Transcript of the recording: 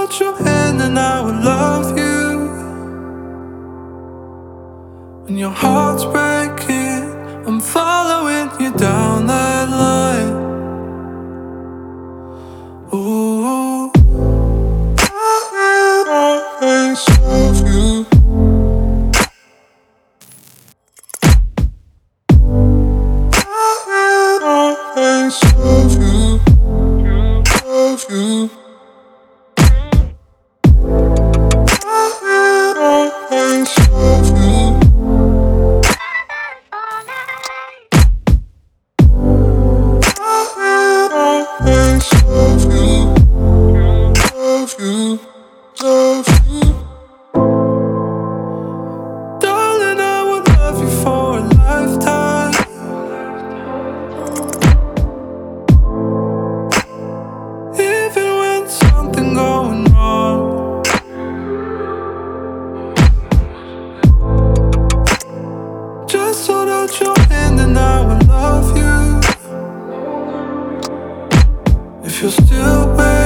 out your hand and I will love you. When your heart's breaking, I'm following you down that line. Ooh, I will always love you. I will always love you. Love you. I will always love you. I will always love you. Love you. Love you. Darling, I will love you for a lifetime. Even when something going wrong, just hold out your hand and I will love you. If you're still waiting,